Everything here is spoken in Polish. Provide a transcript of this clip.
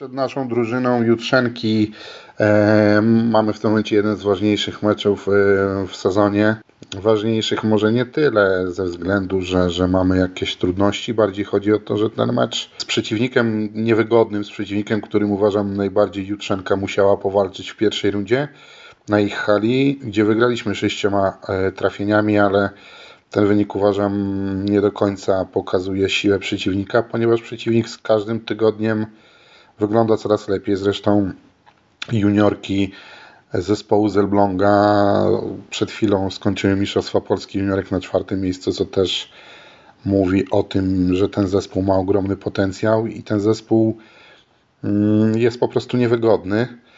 Przed naszą drużyną Jutrzenki mamy w tym momencie jeden z ważniejszych meczów w sezonie. Ważniejszych może nie tyle ze względu, że mamy jakieś trudności. Bardziej chodzi o to, że ten mecz z przeciwnikiem niewygodnym, z przeciwnikiem, którym uważam najbardziej Jutrzenka musiała powalczyć w pierwszej rundzie na ich hali, gdzie wygraliśmy 6 trafieniami, ale ten wynik uważam nie do końca pokazuje siłę przeciwnika, ponieważ przeciwnik z każdym tygodniem wygląda coraz lepiej. Zresztą juniorki zespołu z Elbląga przed chwilą skończyły Mistrzostwa Polski juniorek na 4. miejscu, co też mówi o tym, że ten zespół ma ogromny potencjał i ten zespół jest po prostu niewygodny.